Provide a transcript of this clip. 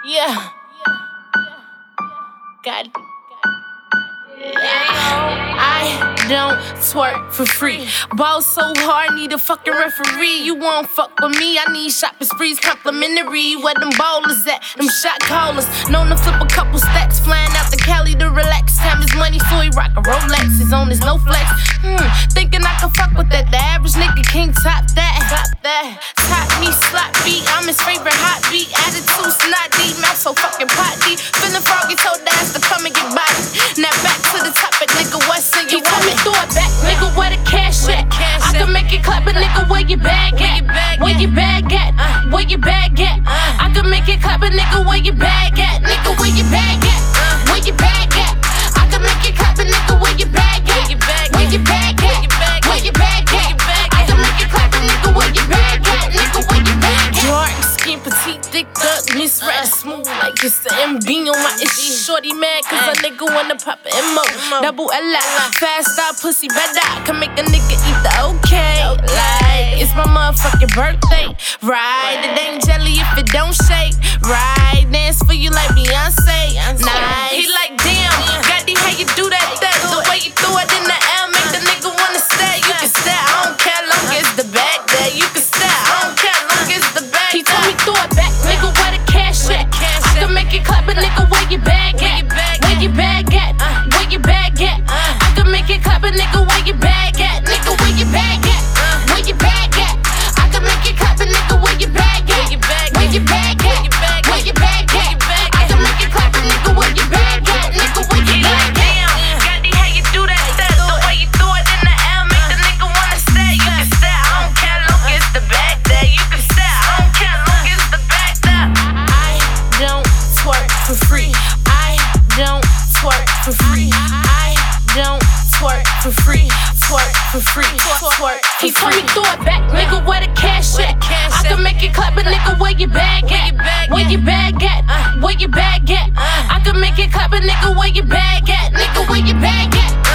Yeah. God. I don't twerk for free. Ball so hard, need a fucking referee. You won't fuck with me, I need shopping sprees complimentary. Where them ballers at? Them shot callers. Known to flip a couple stacks, flying out to Cali to relax. Time is money, so he rock a Rolex. His on his no flex. Thinking I can fuck with that. The average nigga can't top that. Top me, slot beat. I'm his favorite hot beat. Attitude snotty, mouth so fucking potty. Feeling froggy, told ass to come and get body. Now back to the topic, nigga. What's in your wallet? Throw it back, nigga. Where the cash at? I can make it clap, but nigga, where your bag at? Where your bag at? Where your bag at? I can make it clap, but nigga, where your bag at? Nigga, where your bag at? Where your bag at? I can make it clap, but nigga, where your bag at? Where your bag at? Where your bag at? I can make it clap, but nigga, where your bag at? Nigga, where your bag at? Dark skin, petite, thick, thug, misread, smooth like it's the MB on my itchy. Shorty mad, cause a nigga wanna pop an MO. Double L, fast style, pussy better. Can make a nigga eat the okay. Like, it's my motherfucking birthday. Right, it ain't jelly if it don't shake. Right, dance for you like Beyonce. Nice. He like, damn, Gotti, how you do that? The way you threw it in the air, make the nigga wanna stare. You can stare, I don't care, long as the bag there. You can stare, I don't care, long as the bag. He told me throw it back, nigga, where the cash at? I can make it clap, but nigga, where your bag at? Where your bag at? Where your bag at? I can make it clap, but nigga, where your bag at? Nigga, where your bag at? Where your bag at? I can make it clap, but nigga, where your bag at? Where your bag at? Where your bag at? I can make it clap, but nigga, where your bag at? Nigga, where your bag at? Gotti, how you do that? The way you threw it in the air, make the nigga wanna stare. You can stare, I don't care, long as the bag there. You can stare, I don't care, long as the bag there. I don't twerk for free. I don't twerk for free. I don't twerk for free. Twerk for free. Twerk. He told me throw it back, nigga, where the cash at? I can make it clap, but nigga, where your bag at? Where your bag at? Where your bag at? I can make it clap, but nigga, where your bag at? Nigga, where your bag at?